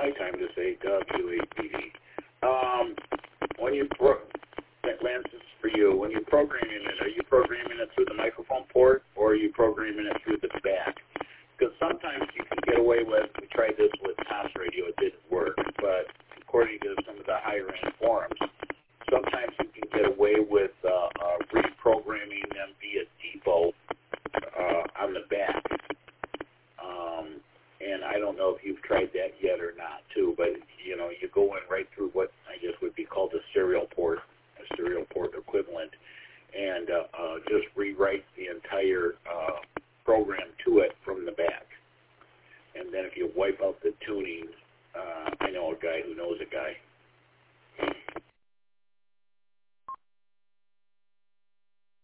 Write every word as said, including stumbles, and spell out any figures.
my time to say W A P D. Um, when you pro- Lance, this is for you. When you're programming it, are you programming it through the microphone port, or are you programming it through the back? Because sometimes you can get away with, we tried this with Tom's radio, it didn't work, but according to some of the higher-end forums, sometimes you can get away with uh, uh, reprogramming them via depot uh, on the back. Um, and I don't know if you've tried that yet or not, too, but, you know, you go in right through what I guess would be called a serial port, a serial port equivalent, and uh, uh, just rewrite the entire